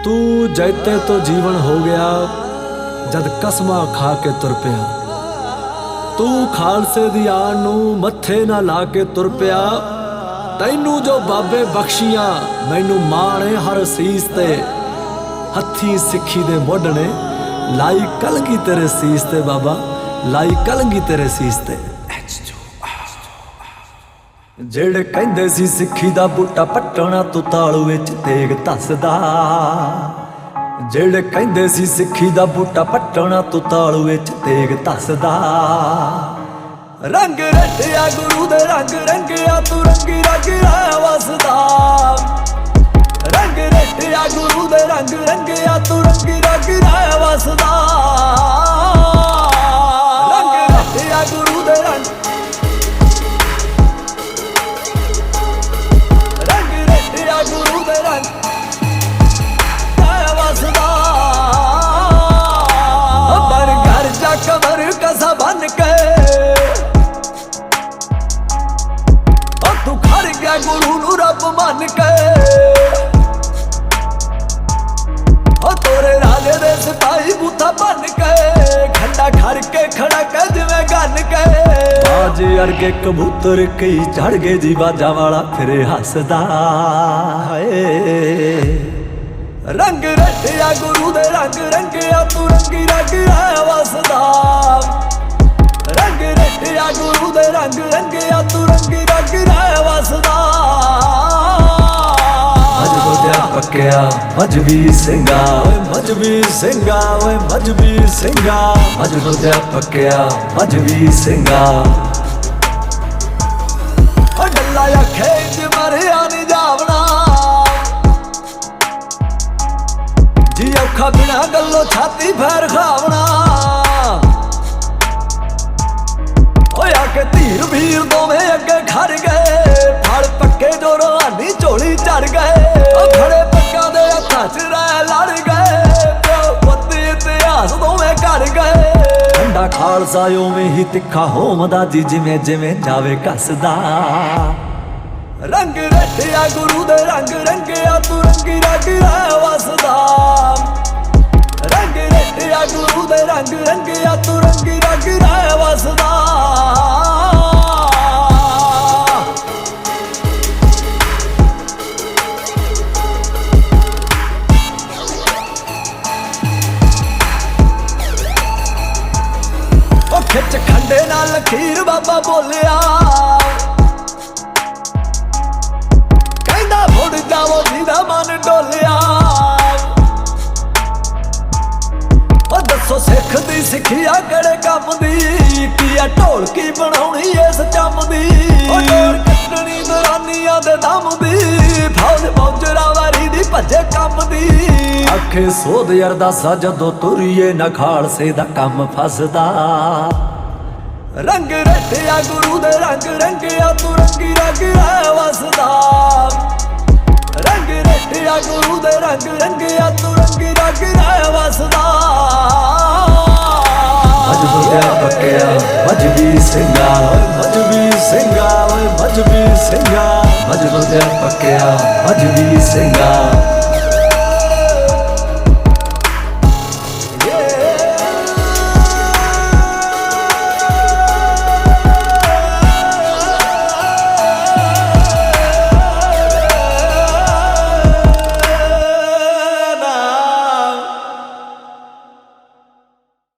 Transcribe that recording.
तू जैते तो जीवन हो गया जद कसमा खा के तुर पिया। तू खालसे दी आन नूं मत्थे ना ला के तुर पिया। तैनू जो बाबे बख्शियां मैनू माणे हर सीस ते। हथी सिक्खी दे मुढ़ ने लाई कलंगी तेरे सीस ते बाबा, लाई कलंगी तेरे सीस ते। जेड़े कहंदे सी सिक्खी दा बूटा पट्टना तू तालू विच तेग धसदा। जेड़े कहंदे सी सिक्खी दा बूटा पट्टना तू तालू विच तेग धसदा। रंग रटिया गुरु दे रंग रंगिया तू रंगी रंग है वसदा। रंग रटिया गुरु दे रंग रंगिया तू रंगी रंग है वसदा। रंग रटिया गुरु दे रंग गुरु दे रंग वसदा। बर घर जा कमर कसा बन के तू खड़ गया गुरु नू रब मन के। तोरे राजे दे सिपाही बूथा बन के खंडा खड़ के खड़ा कर जिवें गन के। आज अरगे कबूतर कई चढ़ गए जी बाजा वाला फिरे हसदा। रंग रटिया गुरु दे रंग रंगिया तू रंगी रंग है वसदा। रंग रटिया गुरु दे रंग रंगिया तू रंगी रंग है वसदा। पक्या मजबी सिंगा मजबी सिंगा मजबी सिंगा मजबूत पक्या मजबी सिंगा। गल्ला आखे मरिया नी जावना जी औखा बिना गल्लो छाती फैर खावना। होया के धीर भीर दोवें अगे खड़ गए फल पक्के जो रोहानी झोली चढ़ गए। खड़े पक्का दे हत्थां च रह लड़ गए प्यो पुत्त इतिहास दोवें कर गए। ठंडा खालसा उवें ही तिखा होमदा जी जिवें जिवें जावे कसदा। रंग रटिया गुरु दे रंग रंगिया तू रंगी रंग है वसदा। रंग रटिया गुरु दे रंग रंगिया तू रंगी रंग है वसदा। खिच खंडे नाल लकीर बाबा बोलिया कहंदा मुड़ जावो जिहदा मन डोलिया। दसो सिख दी सिखिया किहड़े कम दी की आ ढोलकी बनाउणी इस चम दी। डोर कट्टणी दरानियां दे दम दी फौज मौजरा वारी दी भज्जे कम दी। आखे सोध अरदासा जदों तुरीए ना खालसे दा कम फसदा। रंग रटिया गुरु दे रंग रंगिया तू रंगी रंग है वसदा। रंग रटिया गुरु दे रंग रंगिया तू रंगी रंग है वसदा। मजबूत पक्या मजबी सिंगा मजबी सिंगा मजबी सिंगा मजबूत पक्या मजबी सिंगा।